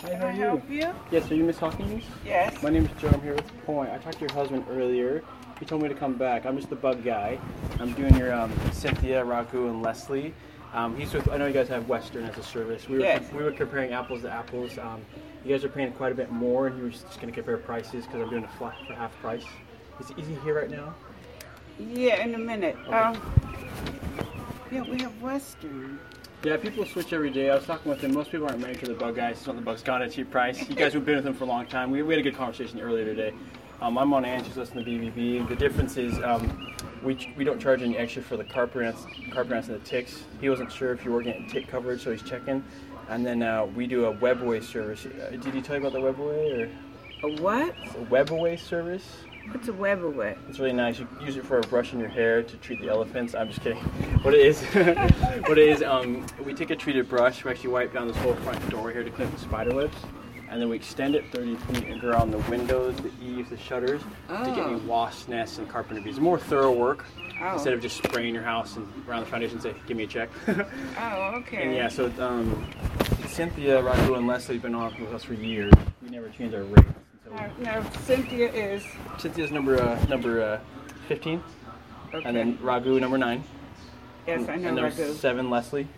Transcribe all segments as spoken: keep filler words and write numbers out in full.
Hi, how Can are I you? help you? Yes, are you Miss Hawkins? Yes. My name is Joe. I'm here with Point. I talked to your husband earlier. He told me to come back. I'm just the bug guy. I'm doing your um, Cynthia, Ragu, and Leslie. Um, he's with. I know you guys have Western as a service. We were Yes. we were comparing apples to apples. Um, you guys are paying quite a bit more, and he was just going to compare prices because I'm doing a flat for half price. Is, is he here right now? Yeah, in a minute. Okay. Um, yeah, we have Western. Yeah, people switch every day. I was talking with him. Most people aren't married to the bug guys. It's not the bug's gone at a cheap price. You guys have been with him for a long time. We, we had a good conversation earlier today. Um, I'm on Angie's listening to B B B. The difference is um, we we don't charge any extra for the carpet ants, carpet ants and the ticks. He wasn't sure if you were getting tick coverage, so he's checking. And then uh, we do a webaway service. Uh, did he tell you about the webaway or A what? a webaway service? What's a web away? It's really nice. You use it for brushing your hair to treat the elephants. I'm just kidding. What it is, what it is, um, we take a treated brush. We actually wipe down this whole front door here to clean up the spider webs, and then we extend it thirty feet and go around the windows, the eaves, the shutters Oh. to get any wasp nests and carpenter bees. More thorough work Oh. instead of just spraying your house and around the foundation and say, "Give me a check." Oh, okay. And yeah, so um, Cynthia, Ragu, and Leslie have been on with us for years. We never change our rates. So Now, now, Cynthia is. Cynthia's number uh, number uh, fifteen. Okay. And then Ragu, number nine. Yes, I know And there's Ragu. seven, Leslie.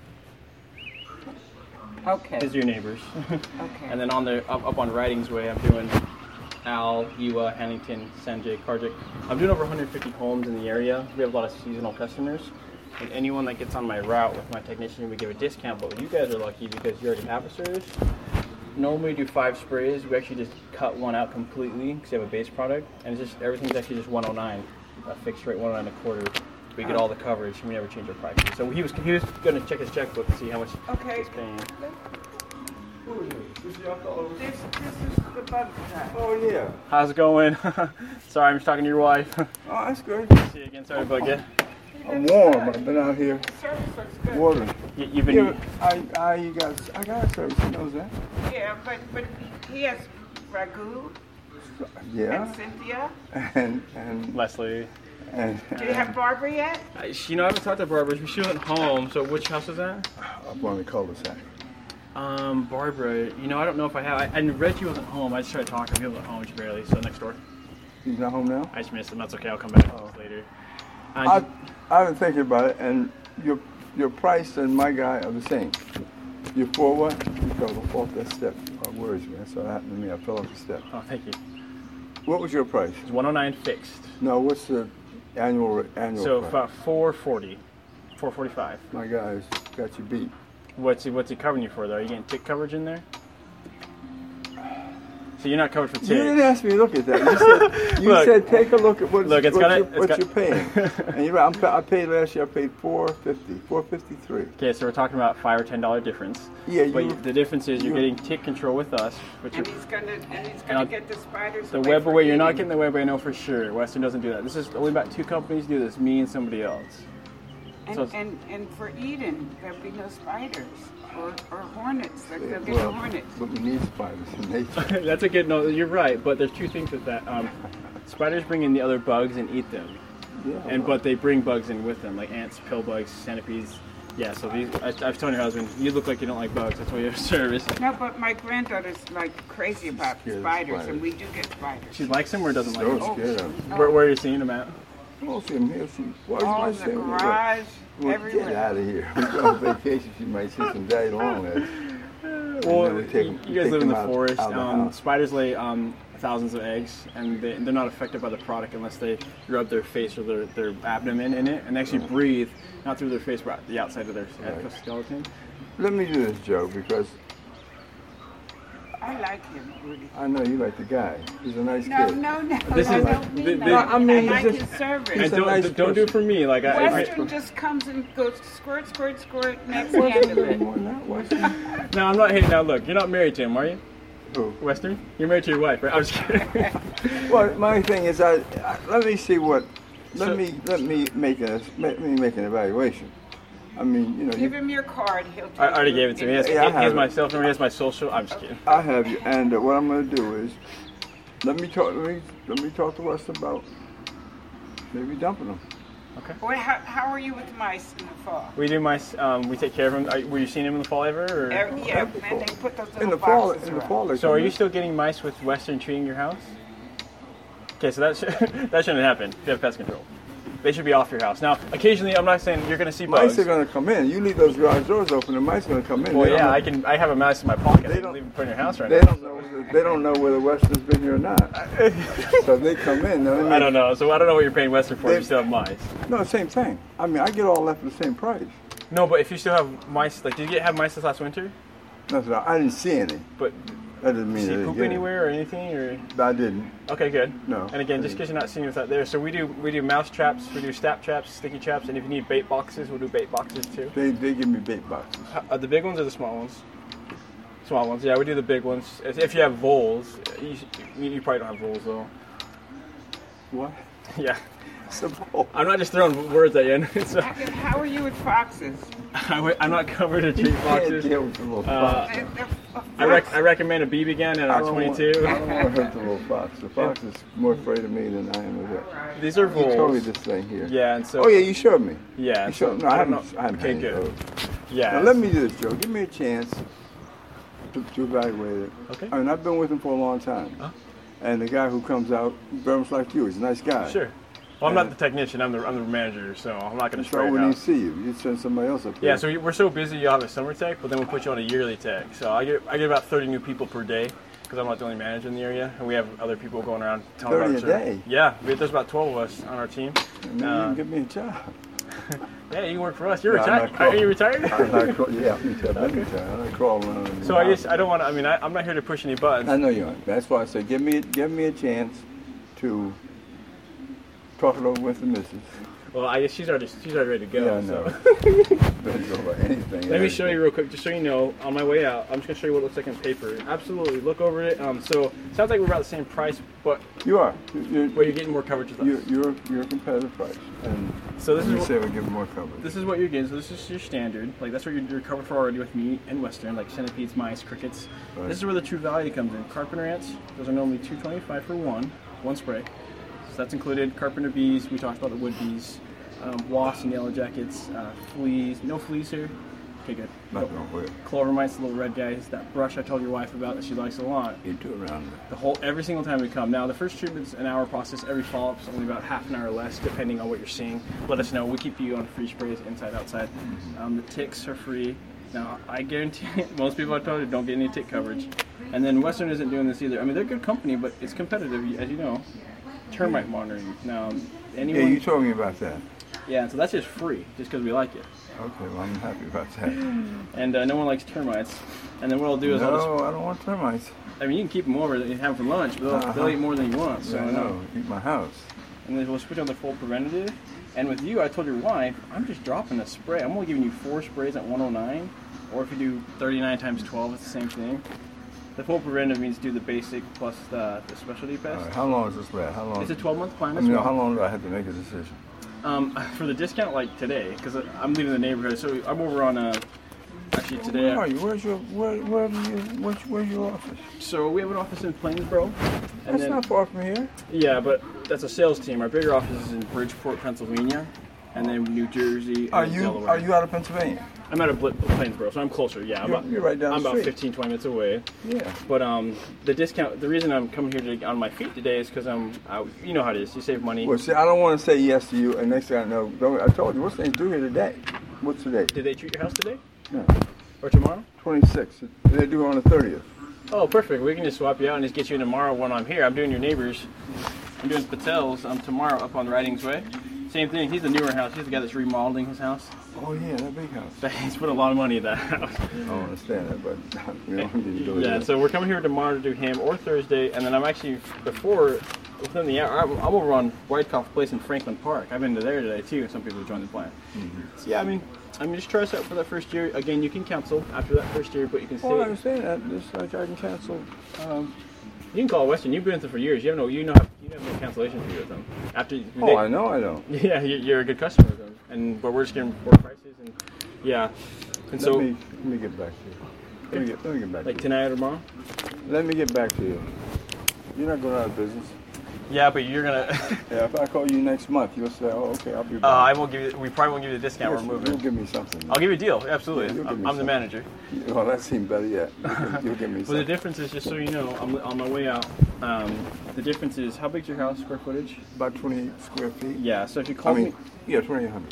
Okay. These are your neighbors. Okay. And then on the up, up on Ridings Way, I'm doing Al, Ewa, Hannington, Sanjay, Karjik. I'm doing over one hundred fifty homes in the area. We have a lot of seasonal customers. And anyone that gets on my route with my technician, we give a discount. But you guys are lucky because you already have a service. Normally we do five sprays. We actually just cut one out completely because you have a base product. And it's just everything's actually just one oh nine, a fixed rate one oh nine a quarter. We get all the coverage, and we never change our prices. So he was he was going to check his checkbook to see how much Okay. he's paying. This, this is the bug guy. Oh, yeah. How's it going? Sorry, I'm just talking to your wife. Oh, that's good. See you again. Sorry to bug you. I'm warm. I've been out here Service looks good. watering. You, you've been. Yeah, I, I, you got, I got a service. He knows that. Yeah, but but he has Ragu Yeah. and Cynthia. And, and, Leslie. and, Do you have Barbara yet? I, you know, I haven't talked to Barbara. She wasn't home. So which house is that? up on the cul-de-sac. Um, Barbara. You know, I don't know if I have. I, and Reggie wasn't home. I just tried to talk to him. He wasn't home. Just barely. So next door. He's not home now? I just missed him. That's okay. I'll come back Oh. later. I, Uh, I've been thinking about it, and your, your price and my guy are the same. You're for what? You fell off that step. Uh, words, man. So that happened to me. I fell off the step. oh, thank you. What was your price? It's one oh nine fixed. No, what's the annual annual So price? about four forty, four forty-five. My guy's got you beat. What's he, what's he covering you for though? Are you getting tick coverage in there? So you're not covered for ticks. You didn't ask me to look at that. You said, you Look. said take a look at what, Look, it's what, gotta- you're, it's what got- you're paying. And you're right. I'm, pa- I paid last year. I paid four fifty, four fifty three. Okay, so we're talking about five or ten dollar difference. Yeah, But you- the difference is you're you- getting tick control with us, which And is he's gonna and he's And gonna I'll- get the spiders. the away web from away. You're not eating. getting the web away, I know for sure. Western doesn't do that. This is only about two companies do this, me and somebody else. And, So it's- and and for Eden, there'll be no spiders or, or hornets. There- There'll be no Well, hornets. but we need spiders in nature. That's a good no. You're right, but there's two things with that. Um, spiders bring in the other bugs and eat them, Yeah, and well, but they bring bugs in with them, like ants, pill bugs, centipedes. Yeah, so these. I, I was telling your husband, you look like you don't like bugs. That's why you have service. No, but my granddaughter's like crazy about scared of spiders, spiders. and we do get spiders. She likes them or doesn't like so them. scared of them. Where, where are you seeing them at? We'll see him here. See, why All you in the say we go? garage, Well, everywhere. get out of here. We go on vacation. She might see some daddy long legs. Well, then we take you 'em- you guys take live in them the out- forest. out of the um, house. spiders lay um, thousands of eggs, and they, they're not affected by the product unless they rub their face or their, their abdomen in it, and they actually breathe not through their face, but the outside of their Right. skeleton. Let me do this, Joe, because I like him, Rudy. I know you like the guy. He's a nice No, kid. no, no. This I is- don't mean th- that. th- I mean, I like he's his just- service. And He's a don't, nice don't do it person. for me. Like I, Western just comes and goes squirt, squirt, squirt, next Well, hand there's of a little it. more than that, Weston. no, I'm not hating. Now look, you're not married to him, are you? Who? Western? You're married to your wife, right? I'm just kidding. Well, my thing is, I, I let me see what. Let So- me let me make a let me make an evaluation. I mean, you know, Give you, him your card. He'll take I already you. gave it to me. He has, Yeah, I he has have my it. cell phone. He has my social. I'm just kidding. I have you, and uh, what I'm going to do is let me talk. Let me let me talk to us about maybe dumping them. Okay. What, how, how are you with mice in the fall? We do mice. Um, we take care of them. Are, were you seeing them in the fall ever? Or? Every, yeah, and they put those little In the fall, boxes in the around. fall, they So come are in. you still getting mice with Western treating your house? Okay, so that should, that shouldn't happen if you have pest control. They should be off your house. Now, occasionally, I'm not saying you're going to see bugs. Mice are going to come in. You leave those garage doors open, the mice are going to come in. Well, They don't yeah, know- I can. I have a mouse in my pocket. They I can don't- leave it in your house right They now. don't know. Whether, they don't know whether Western's been here or not. So if they come in. I, mean, I don't know. So I don't know what you're paying Western for. They- If you still have mice. No, same thing. I mean, I get all that for the same price. No, but if you still have mice, like, did you get have mice this last winter? That's what I, I didn't see any. But That doesn't mean see I didn't poop get anywhere or anything, or it. I didn't. okay, good. No. And again, just because you're not seeing what's out there, so we do we do mouse traps, we do snap traps, sticky traps, and if you need bait boxes, we'll do bait boxes too. They they give me bait boxes. Uh, the big ones or the small ones? Small ones, yeah. We do the big ones. If if you have voles, you, you you probably don't have voles though. What? Yeah. It's a bowl. I'm not just throwing words at you. So, How, how are you with foxes? I'm not covered in treat You can't boxes. deal with the little Uh, fox. They're- they're a I, rec- fox. I recommend a B B gun and I a don't want- twenty-two. I don't want to hurt the little fox. The fox is more afraid of me than I am of it. These are You told me voles. this thing here. Yeah, and so Oh yeah, you showed me. yeah. You And so, showed, no, I, I don't haven't. know. I haven't Okay, had good. those. Yeah. Now let me do this, Joe. Give me a chance to, to evaluate it. Okay. I mean, I've been with him for a long time, Huh? and the guy who comes out, very much like you, he's a nice guy. Sure. Well, I'm not the technician. I'm the I'm the manager, so I'm not going to So spray it when he out. see you, you send somebody else up there. Yeah, so we're so busy. You have a summer tech, but then we put you on a yearly tech. So I get I get about thirty new people per day because I'm not the only manager in the area, and we have other people going around telling thirty about a our service. day? Yeah, we, there's about twelve of us on our team. Maybe you Uh, can give me a job. Yeah, you work for us. You're No, I'm retired. not Are you crawl- retired? I'm not crawl- yeah, me too. Let me tell you, I'm not crawling around. in the So I house. just I don't want to. I mean, I, I'm not here to push any buttons. I know you aren't. That's why I say give me give me a chance to talk it over with the missus. Well, I guess she's already she's already ready to go. Yeah, I so. know. Doesn't go about anything. Let me show you real quick, just so you know, on my way out, I'm just going to show you what it looks like on paper. Absolutely, look over it. Um, so, it sounds like we're about the same price, but You are. You're, where you're getting more coverage with us. you're, you're, you're a competitive price. And So this we is say what, we give more coverage. this is what you're getting. So this is your standard. Like, that's what you're, you're covered for already with me and Western, like centipedes, mice, crickets. Right. This is where the true value comes in. Carpenter ants, those are normally two twenty-five for one, one spray. So that's included. Carpenter bees, we talked about the wood bees. Um, wasps and yellow jackets, uh, fleas, no fleas here. Okay, good. Not gonna work. Clover mites, the little red guys. That brush I told your wife about that she likes a lot. You do it around The whole every single time we come. Now the first treatment's an hour process. Every follow-up's only about half an hour less, depending on what you're seeing. Let us know. We keep you on free sprays, inside, outside. Um, the ticks are free. Now I guarantee most people I told you don't get any tick coverage. And then Western isn't doing this either. I mean they're a good company, but it's competitive, as you know. Termite monitoring. Now anyone. Yeah, you told me about that. Yeah, so that's just free, just because we like it. Okay, well, I'm happy about that. And uh, no one likes termites. And then what I'll do is I'll just, No, I don't want termites. I mean, you can keep them over and have them for lunch, but they'll, Uh-huh. they'll eat more than you want. So I know. Eat my house. And then we'll switch on the full preventative. And with you, I told your wife, I'm just dropping a spray. I'm only giving you four sprays at one oh nine. Or if you do thirty-nine times twelve, it's the same thing. The full preventative means do the basic plus the, the specialty All pest. right, how long is this last? How long? It's a twelve-month plan I as mean, well. how long do I have to make a decision? Um, for the discount, like today, because I'm leaving the neighborhood, so I'm over on uh, actually today. Where are you? Where's your where where are you? Where's, where's your office? So we have an office in Plainsboro, and That's then not far from here. yeah, but that's a sales team. Our bigger office is in Bridgeport, Pennsylvania, and then New Jersey. And Are you Delaware. are you out of Pennsylvania? I'm out of Bl- Plainsboro, so I'm closer. Yeah, I'm You're- about, you're right down I'm the about street. fifteen, twenty minutes away. Yeah. But um, the discount. The reason I'm coming here to, on my feet today is because I'm. I, you know how it is. You save money. Well, see, I don't want to say yes to you, and next thing I know, don't, I told you, what's things due here today? What's today? Did they treat your house today No, or tomorrow? twenty-sixth. They do it on the thirtieth. Oh, perfect. We can just swap you out and just get you in tomorrow when I'm here. I'm doing your neighbors. I'm doing Patel's um, tomorrow up on Ridings Way. Same thing. He's the newer house. He's the guy that's remodeling his house. Oh yeah, that big house. He's put a lot of money in that house. I don't understand that, but we don't need to go Yeah, there. so we're coming here tomorrow to do him or Thursday, and then I'm actually before within the hour. I'm, I'm over on Whitecoff Place in Franklin Park. I've been to there today too. Some people joined the plan. Mm-hmm. So yeah, I mean, I mean, just try us out for that first year. Again, you can cancel after that first year, but you can stay. Oh, I understand that. Just like I can cancel. Um, You can call Western. You've been with them for years. You have no, you know, have, you have no cancellation fee with them. After. oh, they, I know, I know. Yeah, you- you're a good customer with them, and but we're just getting more prices and yeah, and Let so me let me get back to you. Let me get let me get back like to you. tonight or tomorrow. Let me get back to you. You're not going out of business. Yeah, but you're gonna. Yeah, if I call you next month, you'll say, "Oh, okay, I'll be back." uh, I won't give you. We probably won't give you the discount. You'll, We're moving. You'll give me something. I'll give you a deal. Absolutely. Yeah, you'll give I'm, me I'm the something. manager. Well, that seems better yet. You'll, you'll give me Well, the something. difference is, just so you know, I'm on my way out. Um, the difference is, how big's your house, square footage? About twenty-eight square feet. Yeah. So if you I called mean, me, yeah, twenty-eight hundred.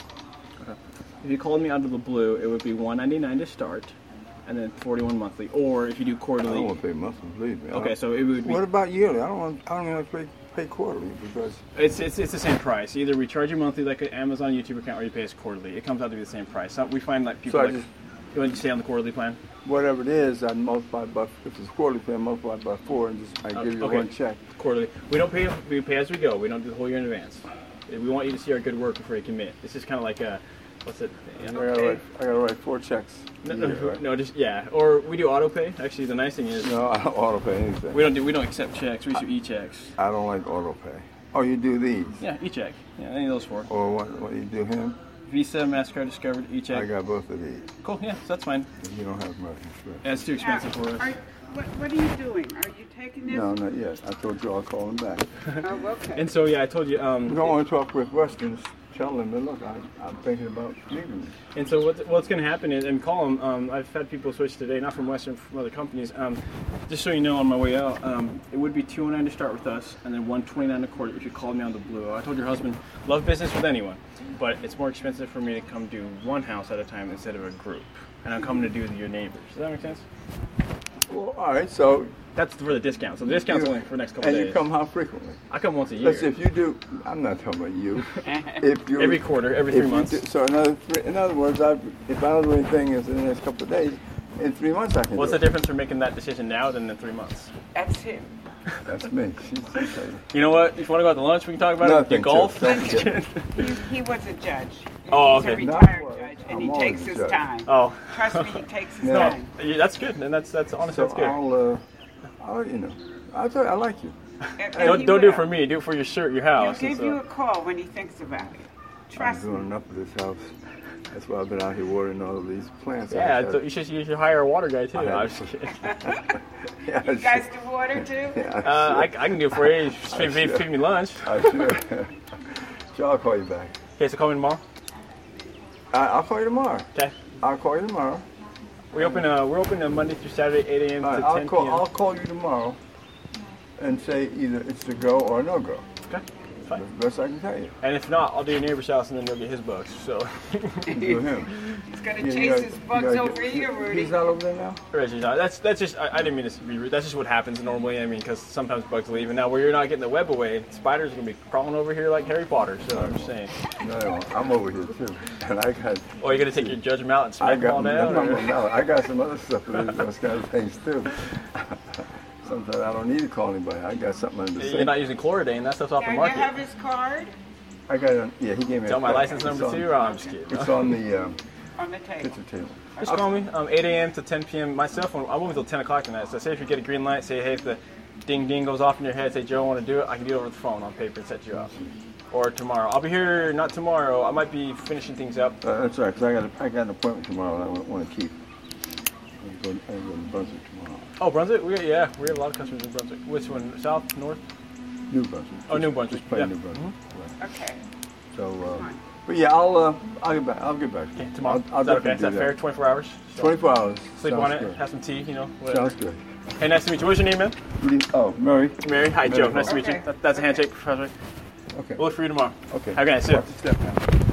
if you called me out of the blue, it would be one ninety-nine to start, and then forty-one monthly. Or if you do I don't quarterly. want to pay monthly, believe me. I Okay, don't- so it would be. What about yearly? I don't want. I don't want to pay pay quarterly because It's, it's it's the same price. Either we charge you monthly like an Amazon YouTube account, or you pay us quarterly. It comes out to be the same price. So we find like people So I like. just- You want to stay on the quarterly plan? whatever it is, I multiply by if it's quarterly pay, I multiply by four, and just I Uh, give you okay. one check. Quarterly. We don't pay. We pay as we go. We don't do the whole year in advance. We want you to see our good work before you commit. It's just kind of like a, what's it? I gotta write. I gotta write four checks. No, a no, year, right? no, just yeah. Or we do auto pay. Actually, the nice thing is No, I don't auto pay anything. we don't do we don't accept checks. We issue e-checks. I don't like auto pay. Oh, you do these? Yeah, e-check. Yeah, any of those four. Or what? What you do him? Visa, Mastercard, Discovered, I e-check. got both of these. Cool. Yeah, so that's fine. You don't have American Express. Yeah, it's too expensive for us. Are, what, what are you doing? Are you taking this? No, not yet. I told you I'll call him back. Oh, okay. And so yeah, I told you. If Um, you don't want to talk with Westerns, tell them, but look, I, I'm thinking about leaving. And so what's, what's going to happen is, and call them, um, I've had people switch today, not from Western, from other companies. Um, just so you know, on my way out, um, it would be two oh nine to start with us, and then one twenty-nine a quarter if you called me on the blue. I told your husband, love business with anyone, but it's more expensive for me to come do one house at a time instead of a group. And I'm coming to do your neighbors. Does that make sense? Well, all right. So That's for the discount. So the discount's you- only for the next couple and days. you come how frequently? I come once a year. Let's see, if you do. I'm not talking about you. If you Every quarter, every if three you months. do- so in other, three, in other words, I, if I don't do anything in the next couple of days, in three months I can What's do the it. difference for making that decision now than in three months? That's him. That's me. She's okay. You know what? If you want to go out to lunch, we can talk about Nothing, it. The golf. Chip. Don't get- He, he was a judge. Oh, He's okay. a Not retired always. judge, I'm and he always takes a his judge. time. Oh. Trust me, he takes his No. time. Yeah, that's good, and that's that's honestly So that's good. I'll, uh, I'll, you know, I'll tell you, I like you. And- and Don't, he don't do it will. for me. Do it for your shirt, your He'll house. give and you a stuff. call when he thinks about it. Trust I'm doing me. enough of this house. That's why I've been out here watering all of these plants. I Yeah, just so you should you should hire a water guy too. I I'm have- just kidding. had- yeah, I You guys should- do water too? yeah, Uh, I, I can do it for you. Just Feed, feed, feed me lunch. I should. Sure, I'll call you back. Okay, so call me tomorrow. I, I'll call you tomorrow. Okay. I'll call you tomorrow. We open uh we're open uh, Monday through Saturday, eight a.m. All right, to I'll ten call. p.m. I'll call you tomorrow, and say either it's a go or a no go. Okay, fine. That's the best I can tell you. And if not, I'll do your neighbor's house and then you'll get his bucks. So, Do him. He's gonna Yeah, you chase gotta- his you bugs gotta over get- here, Rudy. He's not over there now. Reggie's not. That's that's just I, I didn't mean to be rude. That's just what happens normally. I mean, because sometimes bugs leave, and now where you're not getting the web away, spiders are gonna be crawling over here like Harry Potter. So I'm just saying. No, I'm over here too, and I got. Or you gonna take your judgment out and I smack them all got. down? No, or- no, no, I got some other stuff to do, those kind of things too. Sometimes I don't need to call anybody. I got something under the You're sink. not using Chlorodaine. That stuff's off Now, the you market. have his card I got. A, yeah, he gave me. Tell a my card. license It's number on- too. Oh, I'm just kidding. It's on the um, on the table. picture table. Just call me. Um, eight a.m. to ten p.m. My cell phone. I'm open until ten o'clock tonight. So say if you get a green light, say hey, if the ding ding goes off in your head, say Joe, I want to do it. I can do it over the phone on paper and set you up. Or tomorrow. I'll be here. Not tomorrow. I might be finishing things up. Uh, that's right, because I got a, I got an appointment tomorrow that I want to keep. I'm going, I'm going to Brunswick tomorrow. Oh, Brunswick. We yeah, we have a lot of customers in Brunswick. Which one? South, north? New Brunswick. Oh, New Just- Brunswick, Just plain yeah. New Brunswick. Right. Okay. So, uh, but yeah, I'll uh, I'll get back. I'll get back. Okay, tomorrow. I'll, I'll Is that okay? definitely Is that do fair? twenty-four hours. So twenty-four hours. Sleep Sounds on it. Good. Have some tea. You know. Whatever. Sounds good. Hey, nice to meet you. What's your name, man? Rudy- Oh, Murray. Mary. Hi, Mary Joe. Nice to meet you. Okay. That, that's a handshake, Professor. Okay. We'll look for you tomorrow. Okay. Have a good night. See ya. Watch your step now.